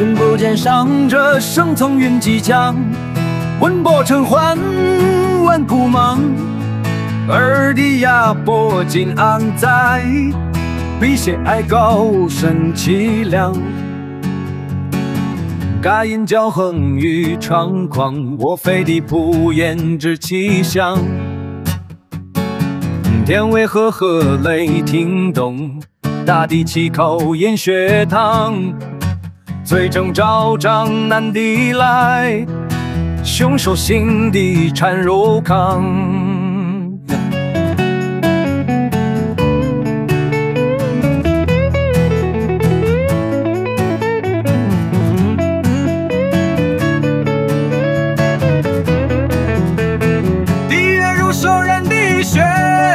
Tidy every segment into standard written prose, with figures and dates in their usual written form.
君不见上者，生从云即降。闻波成欢，万古茫。尔敌压迫尽安在，笔写哀高声凄凉。该因骄横与猖狂，我非地铺胭脂气象。天为赫赫雷霆动，大地气口淹血淌。罪证昭彰难抵赖，凶手心底缠如糠。地月如手人的血，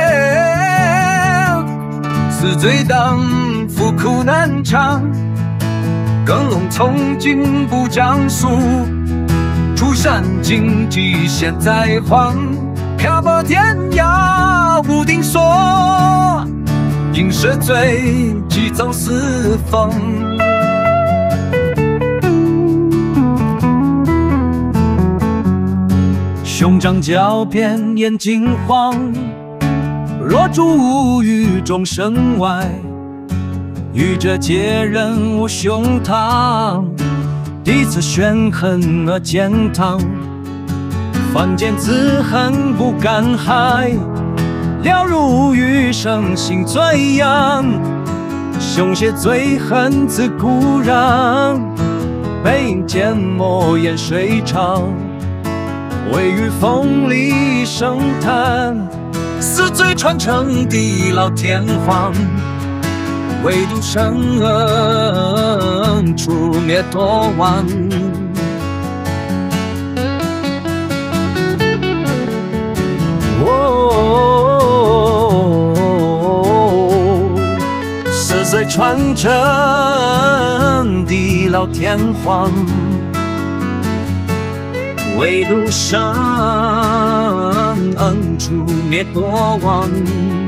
死罪当负苦难尝。更龙从今不讲述，出山荆棘现在荒。漂泊天涯无定所，因涉罪即走四方。胸张狡辩眼睛慌，若诸无于众生外。愚者皆人无胸膛，地此悬恨而践踏。凡间自恨不敢害，了如余生心最痒。凶邪最恨自故壤，背影缄默烟水长。唯余风里声叹，死罪传承地老天荒。唯独生除灭多亡。死罪传承地老天荒，唯独生除灭多亡。